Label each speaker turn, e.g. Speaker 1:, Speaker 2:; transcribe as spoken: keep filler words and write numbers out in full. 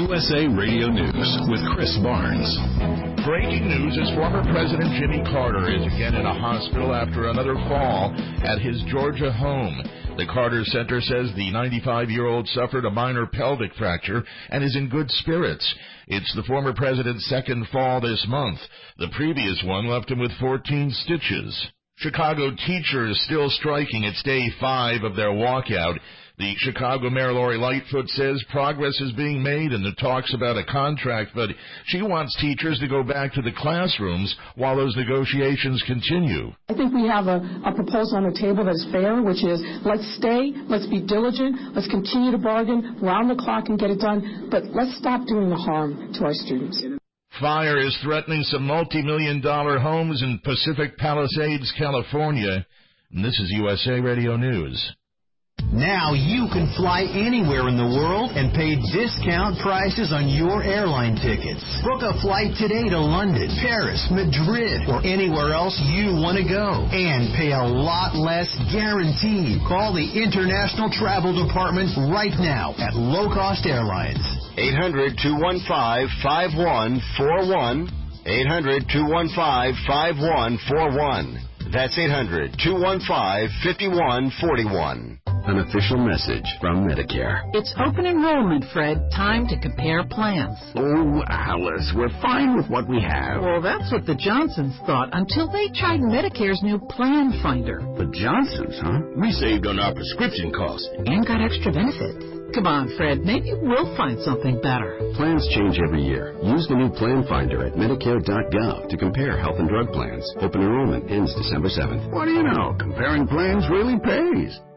Speaker 1: U S A Radio News with Chris Barnes.
Speaker 2: Breaking news is former President Jimmy Carter is again in a hospital after another fall at his Georgia home. The Carter Center says the ninety-five-year-old suffered a minor pelvic fracture and is in good spirits. It's the former president's second fall this month. The previous one left him with fourteen stitches. Chicago teachers still striking. It's day five of their walkout. The Chicago Mayor Lori Lightfoot says progress is being made in the talks about a contract, but she wants teachers to go back to the classrooms while those negotiations continue.
Speaker 3: I think we have a, a proposal on the table that is fair, which is let's stay, let's be diligent, let's continue to bargain round the clock and get it done, but let's stop doing the harm to our students.
Speaker 2: Fire is threatening some multi-million dollar homes in Pacific Palisades, California. And this is U S A Radio News.
Speaker 4: Now you can fly anywhere in the world and pay discount prices on your airline tickets. Book a flight today to London, Paris, Madrid, or anywhere else you want to go. And pay a lot less guaranteed. Call the International Travel Department right now at Low Cost Airlines.
Speaker 5: eight hundred, two one five, five one four one. eight hundred, two one five, five one four one. That's eight hundred, two one five, five one four one.
Speaker 6: An official message from Medicare.
Speaker 7: It's open enrollment, Fred. Time to compare plans.
Speaker 6: Oh, Alice, we're fine with what we have.
Speaker 7: Well, that's what the Johnsons thought until they tried Medicare's new Plan Finder.
Speaker 6: The Johnsons, huh? We saved on our prescription costs.
Speaker 7: And got extra benefits. Come on, Fred. Maybe we'll find something better.
Speaker 6: Plans change every year. Use the new Plan Finder at Medicare dot gov to compare health and drug plans. Open enrollment ends December seventh.
Speaker 8: What do you know? Comparing plans really pays.